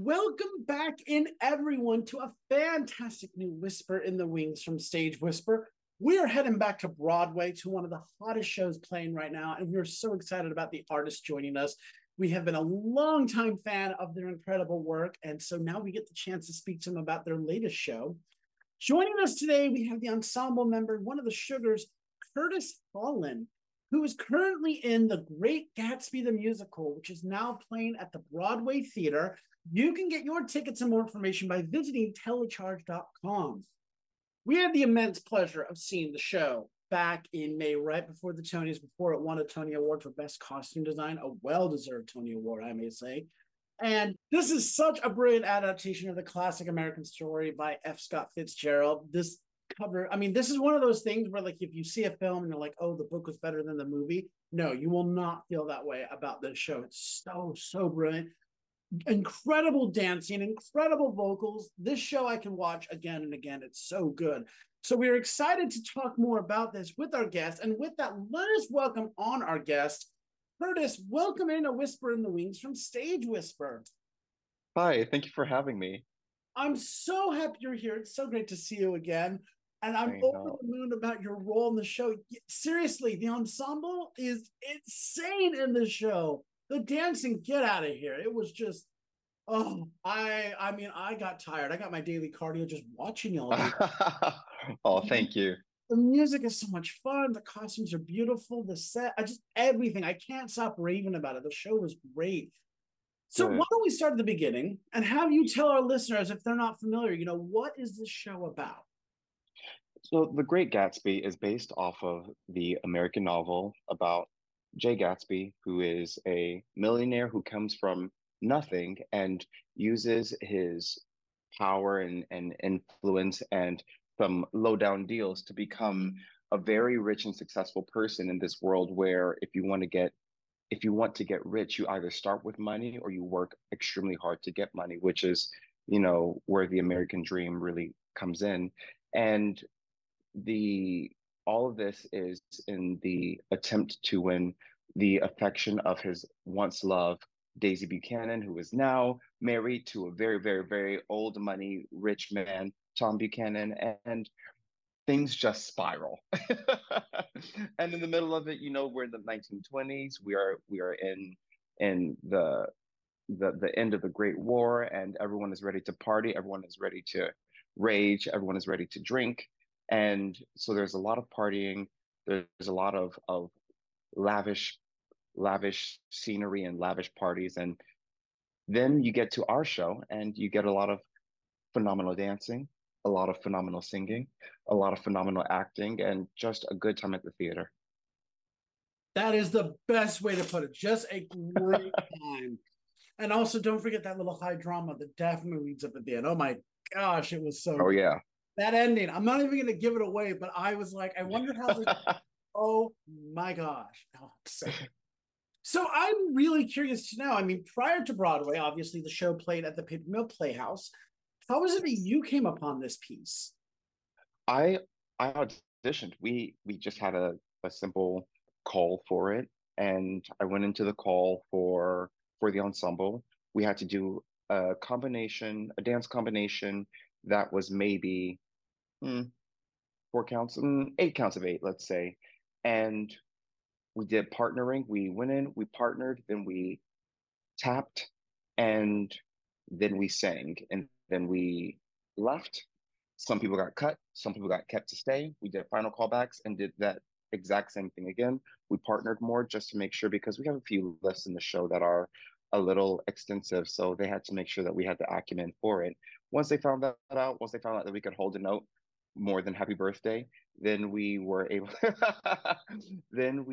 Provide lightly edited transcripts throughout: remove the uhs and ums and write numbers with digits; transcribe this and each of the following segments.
Welcome back in, everyone, to a fantastic new Whisper in the Wings from Stage Whisper. We are heading back to Broadway to one of the hottest shows playing right now, and we're so excited about the artists joining us. We have been a longtime fan of their incredible work, and so now we get the chance to speak to them about their latest show. Joining us today, we have the ensemble member, one of the Sugars, Curtis Holland, who is currently in The Great Gatsby the Musical, which is now playing at the Broadway Theater. You can get your tickets and more information by visiting telecharge.com. We had the immense pleasure of seeing the show back in May, right before the Tonys, before it won a Tony Award for Best Costume Design, a well-deserved Tony Award, I may say. And this is such a brilliant adaptation of the classic American story by F. Scott Fitzgerald. This is one of those things where, like, if you see a film and you're like, oh, the book was better than the movie, no, you will not feel that way about this show. It's so brilliant. Incredible dancing, incredible vocals. This show I can watch again and again. It's so good. So we're excited to talk more about this with our guest. And with that, let us welcome on our guest, Curtis. Welcome in a Whisper in the Wings from Stage Whisper. Hi, thank you for having me. I'm so happy you're here. It's so great to see you again. And I'm I over know. the moon about your role in the show. Seriously, the ensemble is insane in this show. The dancing, get out of here. It was just, I got tired. I got my daily cardio just watching y'all do. Oh, thank you. The music is so much fun. The costumes are beautiful. The set, everything. I can't stop raving about it. The show was great. So why Good. don't we start at the beginning and have you tell our listeners, if they're not familiar, what is this show about? So, The Great Gatsby is based off of the American novel about Jay Gatsby, who is a millionaire who comes from nothing and uses his power and influence and some low down deals to become a very rich and successful person in this world where if you want to get rich, you either start with money or you work extremely hard to get money, which is, where the American dream really comes in. And the all of this is in the attempt to win the affection of his once love, Daisy Buchanan, who is now married to a very, very, very old money rich man, Tom Buchanan, and things just spiral. And in the middle of it, we're in the 1920s. We are in the end of the Great War, and everyone is ready to party. Everyone is ready to rage. Everyone is ready to drink, and so there's a lot of partying. There's a lot of lavish lavish scenery and lavish parties, and then you get to our show, and you get a lot of phenomenal dancing, a lot of phenomenal singing, a lot of phenomenal acting, and just a good time at the theater. That is the best way to put it. Just a great time. And also, don't forget that little high drama that definitely leads up at the end. Oh my gosh, it was so Oh good. yeah. That ending, I'm not even going to give it away, but I was like, I wonder how this, oh my gosh. Oh, so I'm really curious to know. I mean, prior to Broadway, obviously the show played at the Paper Mill Playhouse. How was it that you came upon this piece? I I auditioned. We just had a simple call for it, and I went into the call for the ensemble. We had to do a dance combination that was maybe hmm, 4 counts, eight counts of eight, let's say. And we did partnering. We went in, we partnered, then we tapped, and then we sang, and then we left. Some people got cut, some people got kept to stay. We did final callbacks and did that exact same thing again. We partnered more just to make sure because we have a few lifts in the show that are a little extensive. So they had to make sure that we had the acumen for it. Once they found out that we could hold a note more than happy birthday, then we were able then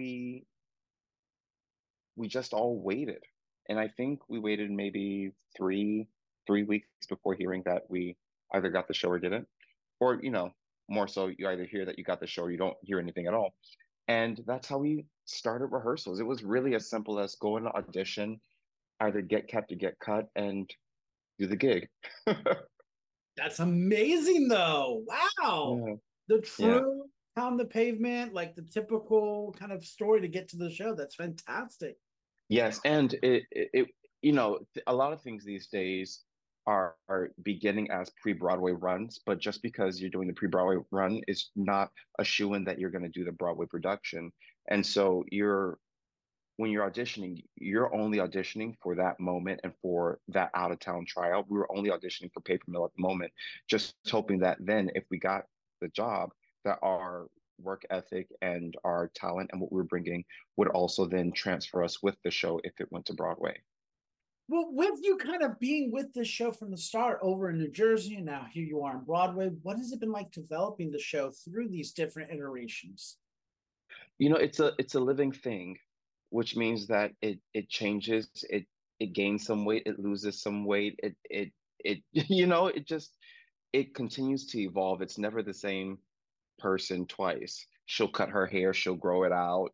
we just all waited. And I think we waited maybe three weeks before hearing that we either got the show or didn't. Or, more so you either hear that you got the show or you don't hear anything at all. And that's how we started rehearsals. It was really as simple as go in an audition, either get kept or get cut, and do the gig. That's amazing, though. Wow. Yeah. The Yeah. true pound the pavement, like the typical kind of story to get to the show. That's fantastic. Yes, and a lot of things these days. are beginning as pre-Broadway runs, but just because you're doing the pre-Broadway run is not a shoo-in that you're going to do the Broadway production. And so when you're auditioning, you're only auditioning for that moment and for that out of town tryout. We were only auditioning for Paper Mill at the moment, just hoping that then if we got the job, that our work ethic and our talent and what we were bringing would also then transfer us with the show if it went to Broadway. Well, with you kind of being with this show from the start over in New Jersey, and now here you are on Broadway, what has it been like developing the show through these different iterations? It's a living thing, which means that it changes, it gains some weight, it loses some weight, it it just it continues to evolve. It's never the same person twice. She'll cut her hair, she'll grow it out,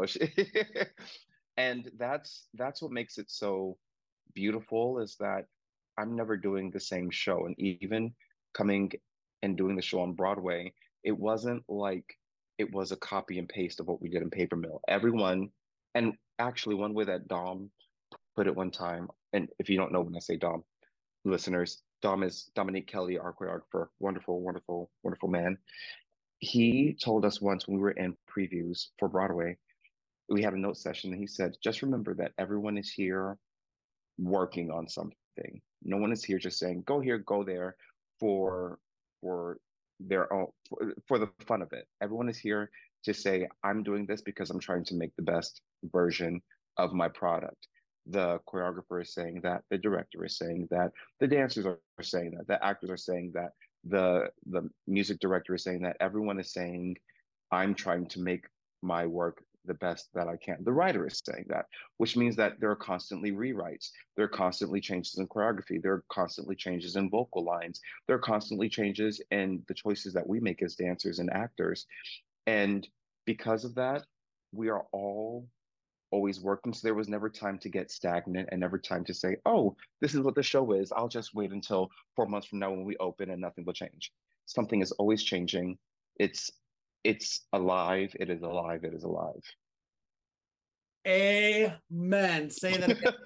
and that's what makes it so beautiful is that I'm never doing the same show. And even coming and doing the show on Broadway, it wasn't like it was a copy and paste of what we did in Paper Mill. Everyone, and actually, one way that Dom put it one time, and if you don't know when I say Dom, listeners, Dom is Dominique Kelly, our choreographer, wonderful, wonderful, wonderful man. He told us once when we were in previews for Broadway, we had a note session, and he said, just remember that everyone is here working on something. No one is here just saying, go here, go there for for their own for the fun of it. Everyone is here to say, I'm doing this because I'm trying to make the best version of my product. The choreographer is saying that, the director is saying that, the dancers are saying that, the actors are saying that, the music director is saying that, everyone is saying, I'm trying to make my work the best that I can. The writer is saying that, which means that there are constantly rewrites, there are constantly changes in choreography, there are constantly changes in vocal lines, there are constantly changes in the choices that we make as dancers and actors. And because of that, we are all always working. So there was never time to get stagnant and never time to say, oh, this is what the show is. I'll just wait until 4 months from now when we open and nothing will change. Something is always changing. It's it's alive. It is alive. It is alive. Amen. Say that again.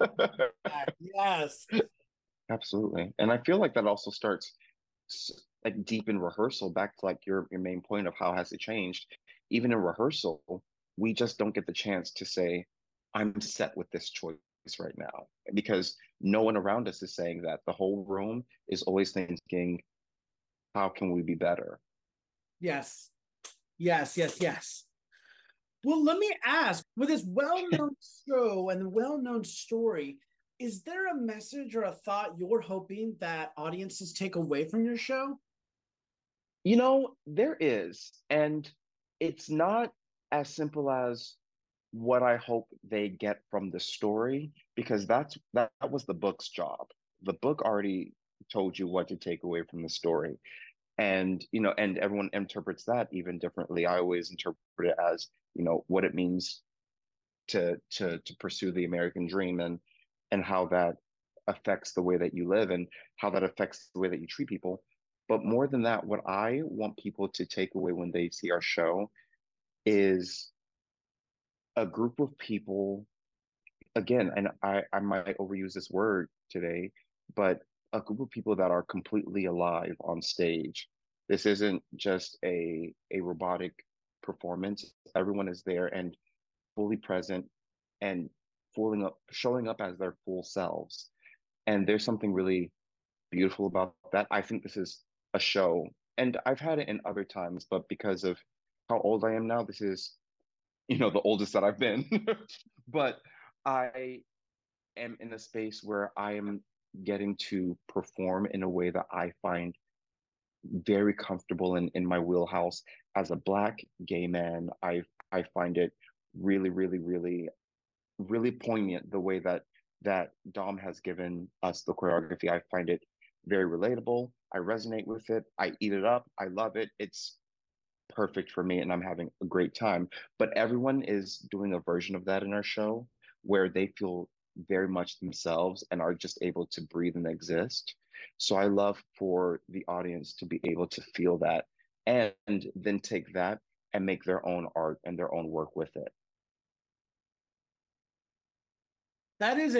Yes. Absolutely. And I feel like that also starts like deep in rehearsal, back to like your main point of how has it changed. Even in rehearsal, we just don't get the chance to say, I'm set with this choice right now. Because no one around us is saying that. The whole room is always thinking, how can we be better? Yes. Yes. Yes. Yes. Well, let me ask with this well known show and the well known story, is there a message or a thought you're hoping that audiences take away from your show? There is, and it's not as simple as what I hope they get from the story, because that was the book's job. The book already told you what to take away from the story. And, and everyone interprets that even differently. I always interpret it as, what it means to pursue the American dream and how that affects the way that you live and how that affects the way that you treat people. But more than that, what I want people to take away when they see our show is a group of people, again, and I might overuse this word today, but a group of people that are completely alive on stage. This isn't just a robotic performance. Everyone is there and fully present and showing up as their full selves. And there's something really beautiful about that. I think this is a show, and I've had it in other times, but because of how old I am now, this is, the oldest that I've been. But I am in a space where I am getting to perform in a way that I find very comfortable in my wheelhouse. As a Black gay man, I find it really, really, really, really poignant the way that Dom has given us the choreography. I find it very relatable. I resonate with it. I eat it up. I love it. It's perfect for me and I'm having a great time. But everyone is doing a version of that in our show where they feel very much themselves and are just able to breathe and exist. So I love for the audience to be able to feel that and then take that and make their own art and their own work with it. That is a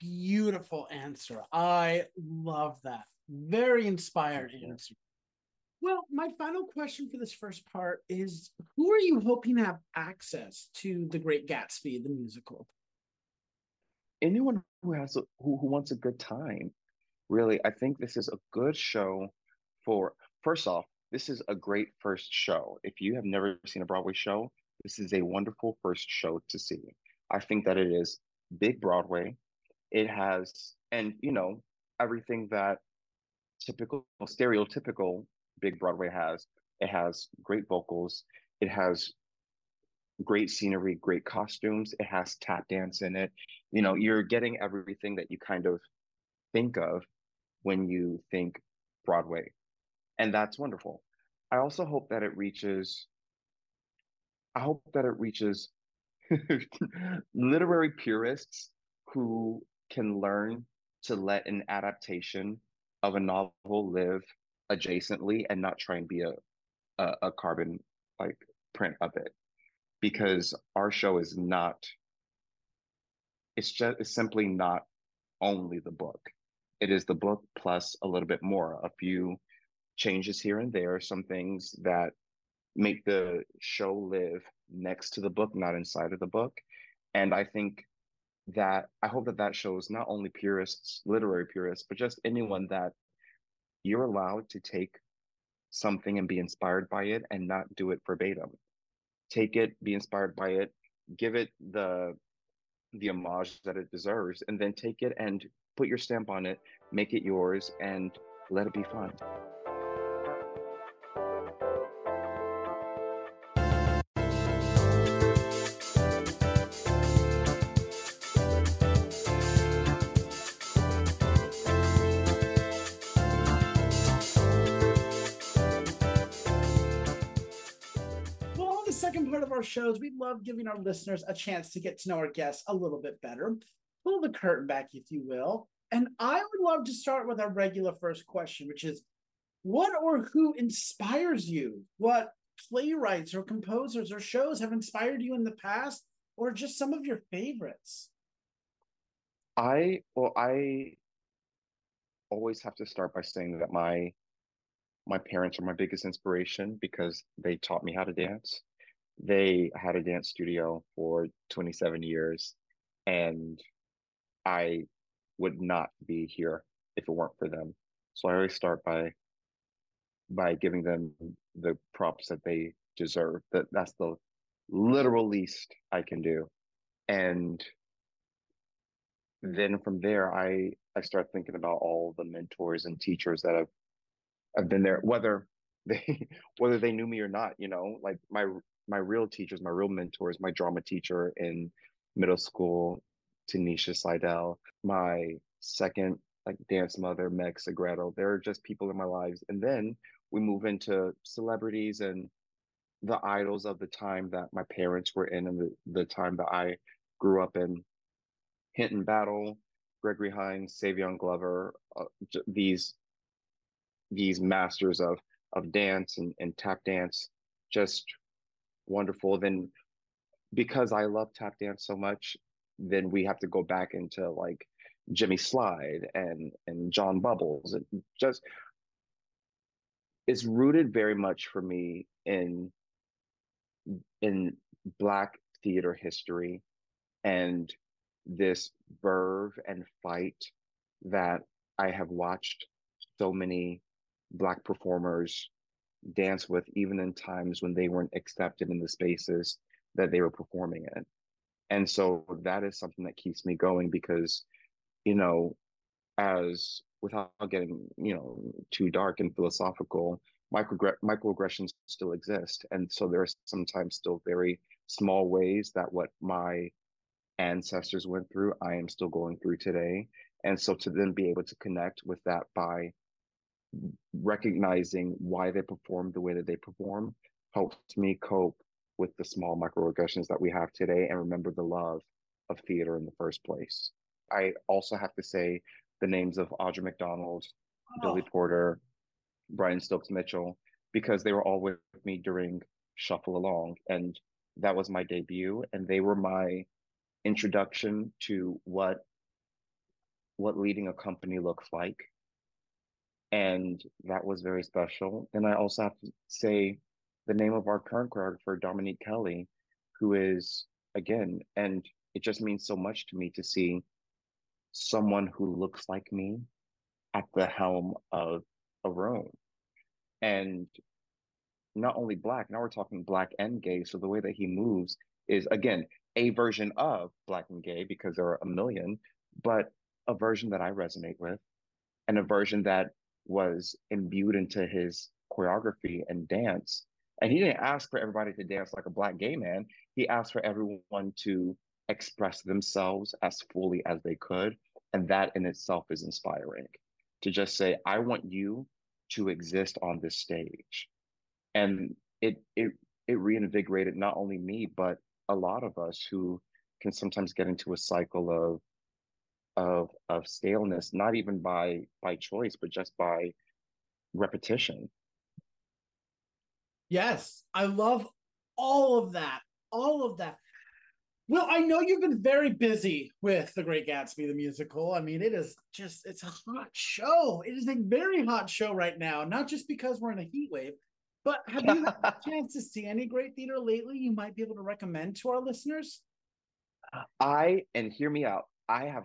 beautiful answer. I love that. Very inspired Yeah. answer. Well, my final question for this first part is, who are you hoping to have access to The Great Gatsby, the musical? Anyone who who wants a good time, really, I think this is a good show for, first off, this is a great first show. If you have never seen a Broadway show, this is a wonderful first show to see. I think that it is big Broadway. It has, and everything that typical, stereotypical big Broadway has. It has great vocals. It has great scenery, great costumes. It has tap dance in it. You're getting everything that you kind of think of when you think Broadway. And that's wonderful. I also hope that it reaches, I hope that it reaches literary purists who can learn to let an adaptation of a novel live adjacently and not try and be a carbon like print of it. Because our show is not, it's simply not only the book. It is the book plus a little bit more, a few changes here and there, some things that make the show live next to the book, not inside of the book. And I hope that that shows not only purists, literary purists, but just anyone that you're allowed to take something and be inspired by it and not do it verbatim. Take it, be inspired by it, give it the homage that it deserves, and then take it and put your stamp on it, make it yours, and let it be fun. Well, on the second part of our shows, we love giving our listeners a chance to get to know our guests a little bit better. Pull the curtain back, if you will. And I would love to start with our regular first question, which is, what or who inspires you? What playwrights or composers or shows have inspired you in the past, or just some of your favorites? I always have to start by saying that my parents are my biggest inspiration because they taught me how to dance. They had a dance studio for 27 years, and I would not be here if it weren't for them. So I always start by giving them the props that they deserve. That's the literal least I can do. And then from there, I start thinking about all the mentors and teachers that have been there, whether they whether they knew me or not. Like my real teachers, my real mentors, my drama teacher in middle school, Tanisha Seidel, my second like dance mother, Meg Sagredo. They're just people in my lives, and then we move into celebrities and the idols of the time that my parents were in and the time that I grew up in. Hinton Battle, Gregory Hines, Savion Glover, these masters of dance and tap dance, just wonderful. Then because I love tap dance so much, then we have to go back into like Jimmy Slide and John Bubbles. And just it's rooted very much for me in Black theater history and this verve and fight that I have watched so many Black performers dance with, even in times when they weren't accepted in the spaces that they were performing in. And so that is something that keeps me going because, you know, as without getting, too dark and philosophical, microaggressions still exist. And so there are sometimes still very small ways that what my ancestors went through, I am still going through today. And so to then be able to connect with that by recognizing why they perform the way that they perform helps me cope with the small microaggressions that we have today and remember the love of theater in the first place. I also have to say the names of Audra McDonald, Billy Oh, Porter, Brian Stokes Mitchell, because they were all with me during Shuffle Along. And that was my debut. And they were my introduction to what what leading a company looks like. And that was very special. And I also have to say the name of our current choreographer, Dominique Kelly, who is, again, and it just means so much to me to see someone who looks like me at the helm of a room. And not only Black, now we're talking Black and gay. So the way that he moves is, again, a version of Black and gay because there are a million, but a version that I resonate with and a version that was imbued into his choreography and dance. And he didn't ask for everybody to dance like a Black gay man. He asked for everyone to express themselves as fully as they could. And that in itself is inspiring to just say, I want you to exist on this stage. And it reinvigorated not only me, but a lot of us who can sometimes get into a cycle of staleness, not even by choice, but just by repetition. Yes, I love all of that. All of that. Well, I know you've been very busy with The Great Gatsby, the musical. I mean, it is just, it's a hot show. It is a very hot show right now, not just because we're in a heat wave, but have you had a chance to see any great theater lately you might be able to recommend to our listeners? And hear me out, I have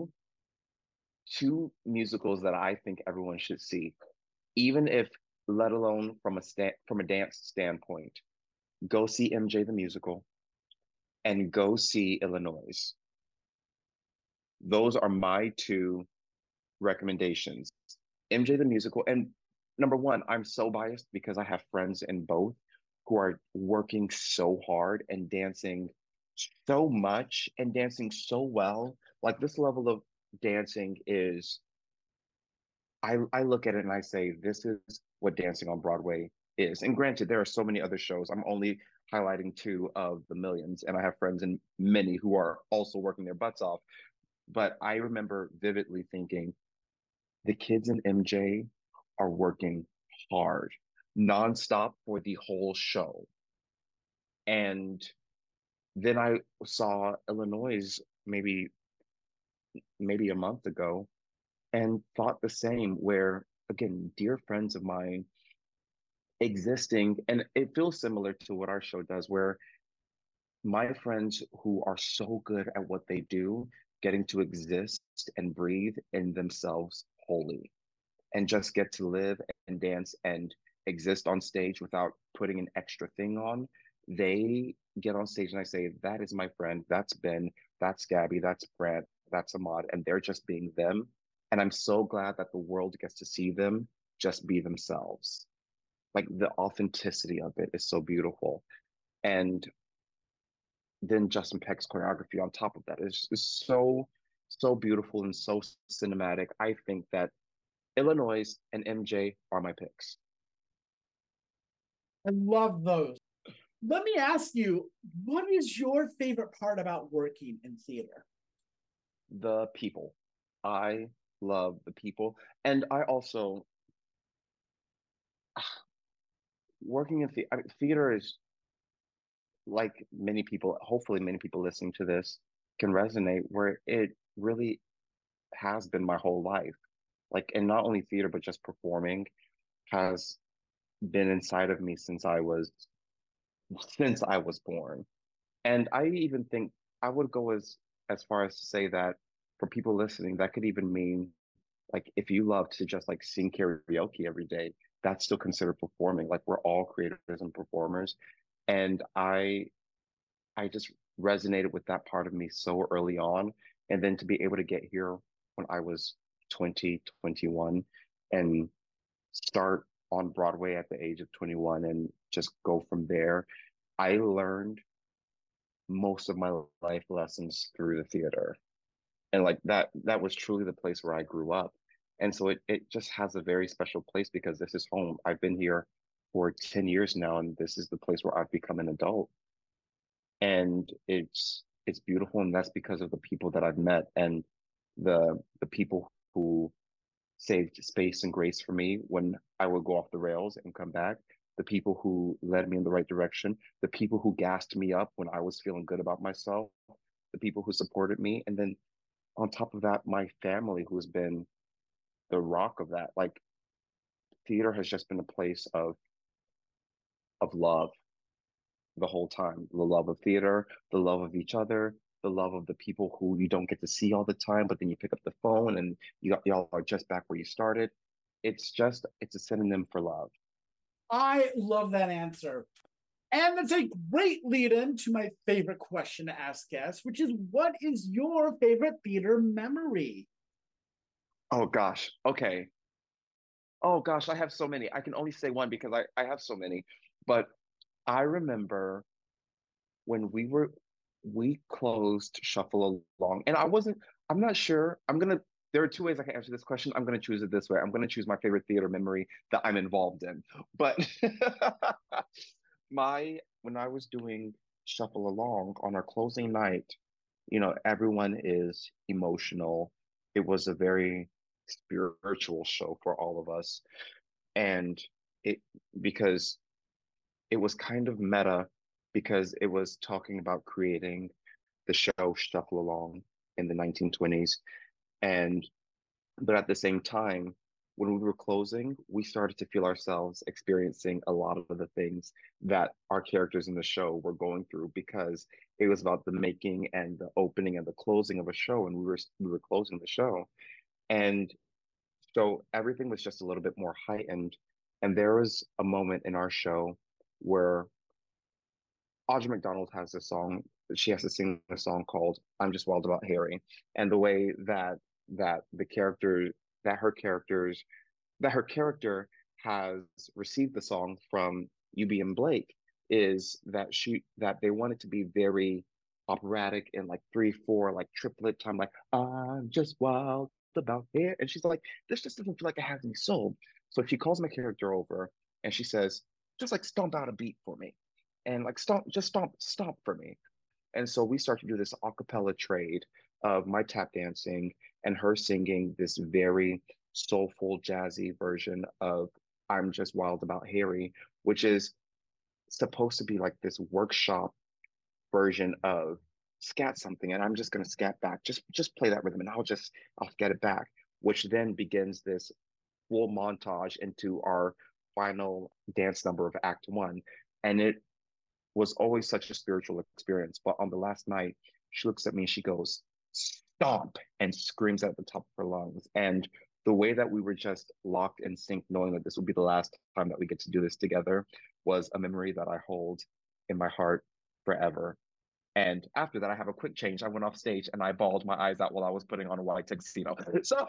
two musicals that I think everyone should see, even if let alone from a dance standpoint. Go see MJ the musical and go see Illinois. Those are my two recommendations. MJ the musical, and number one, I'm so biased because I have friends in both who are working so hard and dancing so much and dancing so well. Like this level of dancing is, I look at it and I say, this is what dancing on Broadway is. And granted, there are so many other shows. I'm only highlighting two of the millions, and I have friends in many who are also working their butts off. But I remember vividly thinking, the kids in MJ are working hard, nonstop for the whole show. And then I saw Illinois maybe maybe a month ago and thought the same, where again, dear friends of mine existing, and it feels similar to what our show does, where my friends who are so good at what they do, getting to exist and breathe in themselves wholly and just get to live and dance and exist on stage without putting an extra thing on. They get on stage and I say, that is my friend. That's Ben. That's Gabby. That's Brent. That's Ahmad. And they're just being them. And I'm so glad that the world gets to see them just be themselves. Like the authenticity of it is so beautiful. And then Justin Peck's choreography on top of that is so, so beautiful and so cinematic. I think that Illinois and MJ are my picks. I love those. Let me ask you, what is your favorite part about working in theater? The people. I love the people. And I also, working in I mean, theater is like many people, hopefully many people listening to this can resonate, where it really has been my whole life. Like, and not only theater, but just performing has been inside of me since I was born. And I even think I would go as far as to say that for people listening, that could even mean like if you love to just like sing karaoke every day, that's still considered performing. Like we're all creators and performers. And I just resonated with that part of me so early on. And then to be able to get here when I was 20, 21, and start on Broadway at the age of 21 and just go from there. I learned most of my life lessons through the theater. And like that was truly the place where I grew up. And so it just has a very special place because this is home. I've been here for 10 years now, and this is the place where I've become an adult. And it's beautiful, and that's because of the people that I've met and the people who saved space and grace for me when I would go off the rails and come back, the people who led me in the right direction, the people who gassed me up when I was feeling good about myself, the people who supported me, and then on top of that, my family, who's been the rock of that, like theater has just been a place of love the whole time. The love of theater, the love of each other, the love of the people who you don't get to see all the time, but then you pick up the phone and y'all are just back where you started. It's a synonym for love. I love that answer. And that's a great lead in to my favorite question to ask guests, which is what is your favorite theater memory? Oh gosh. Okay. Oh gosh, I have so many. I can only say one because I have so many. But I remember when we closed Shuffle Along, and I'm not sure. There are two ways I can answer this question. I'm gonna choose it this way. I'm gonna choose my favorite theater memory that I'm involved in. But when I was doing Shuffle Along on our closing night, everyone is emotional. It was a very spiritual show for all of us. And it because it was kind of meta because it was talking about creating the show Shuffle Along in the 1920s. And but at the same time, when we were closing, we started to feel ourselves experiencing a lot of the things that our characters in the show were going through because it was about the making and the opening and the closing of a show, and we were closing the show. And so everything was just a little bit more heightened. And there was a moment in our show where Audra McDonald has a song. She has to sing a song called "I'm Just Wild About Harry," and the way that the character that her characters that her character has received the song from UB and Blake is that they want it to be very operatic and like 3/4 like triplet time, like "I'm just wild about it," and she's like, this just doesn't feel like it has any soul. So she calls my character over and she says, just like stomp out a beat for me, and like stomp for me. And so we start to do this a cappella trade of my tap dancing and her singing this very soulful, jazzy version of I'm Just Wild About Harry, which is supposed to be like this workshop version of scat something. And I'm just gonna scat back. Just play that rhythm and I'll get it back, which then begins this full montage into our final dance number of Act One. And it was always such a spiritual experience. But on the last night, she looks at me and she goes, stomp, and screams at the top of her lungs. And the way that we were just locked in sync, knowing that this would be the last time that we get to do this together, was a memory that I hold in my heart forever. And after that, I have a quick change. I went off stage and I bawled my eyes out while I was putting on a white tuxedo. So,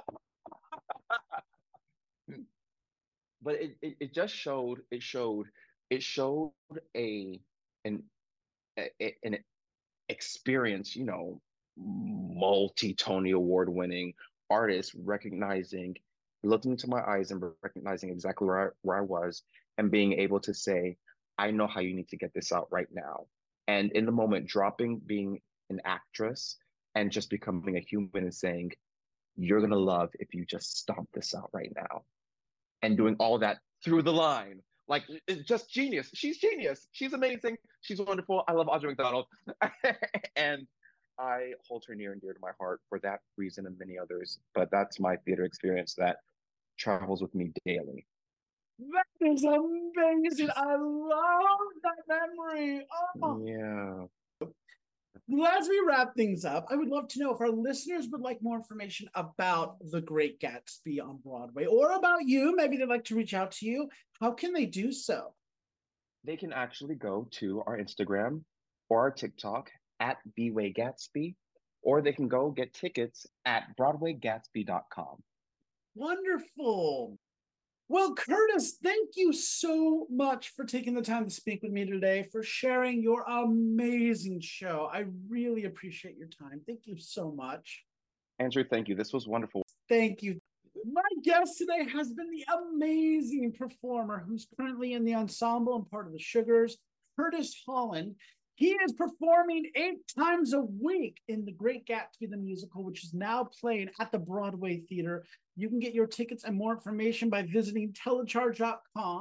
but it just showed a an an experience, multi-Tony award winning artist recognizing, looking into my eyes and recognizing exactly where I was and being able to say, I know how you need to get this out right now. And in the moment, dropping being an actress and just becoming a human and saying, you're going to love if you just stomp this out right now. And doing all that through the line. Like, it's just genius. She's genius. She's amazing. She's wonderful. I love Audra McDonald. And I hold her near and dear to my heart for that reason and many others. But that's my theater experience that travels with me daily. That is amazing. I love that memory. Oh, Yeah. well, as we wrap things up, I would love to know if our listeners would like more information about The Great Gatsby on Broadway or about you. Maybe they'd like to reach out to you. How can they do so? They can actually go to our Instagram or our TikTok at BWayGatsby, or they can go get tickets at BroadwayGatsby.com. Wonderful. Well, Curtis, thank you so much for taking the time to speak with me today, for sharing your amazing show. I really appreciate your time. Thank you so much. Andrew, thank you. This was wonderful. Thank you. My guest today has been the amazing performer who's currently in the ensemble and part of the Sugars, Curtis Holland. He is performing 8 times a week in The Great Gatsby the Musical, which is now playing at the Broadway Theater. You can get your tickets and more information by visiting telecharge.com.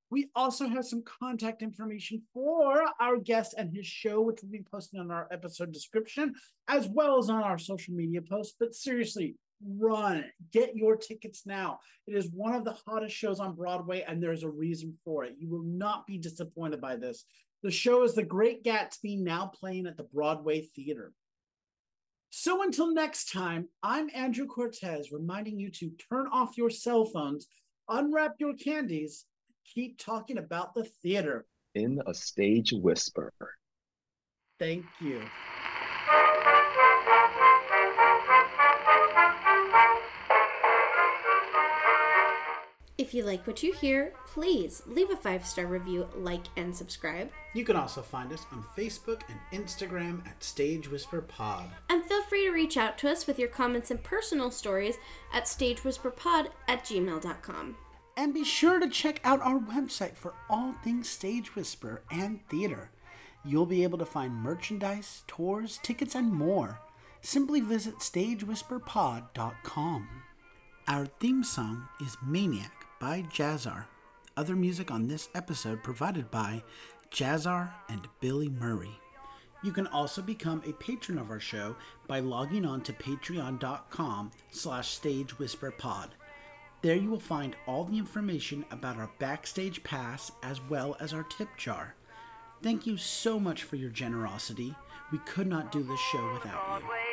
We also have some contact information for our guest and his show, which will be posted on our episode description, as well as on our social media posts. But seriously, run, get your tickets now. It is one of the hottest shows on Broadway, and there's a reason for it. You will not be disappointed by this. The show is The Great Gatsby, now playing at the Broadway Theater. So until next time, I'm Andrew Cortez, reminding you to turn off your cell phones, unwrap your candies, keep talking about the theater. In a Stage Whisper. Thank you. If you like what you hear, please leave a 5-star review, like, and subscribe. You can also find us on Facebook and Instagram at Stage Whisper Pod. And feel free to reach out to us with your comments and personal stories at stagewhisperpod@gmail.com. And be sure to check out our website for all things Stage Whisper and theater. You'll be able to find merchandise, tours, tickets, and more. Simply visit stagewhisperpod.com. Our theme song is Maniac by Jazzar. Other music on this episode provided by Jazzar and Billy Murray. You can also become a patron of our show by logging on to patreon.com/stagewhisperpod. There you will find all the information about our backstage pass as well as our tip jar. Thank you so much for your generosity. We could not do this show without you.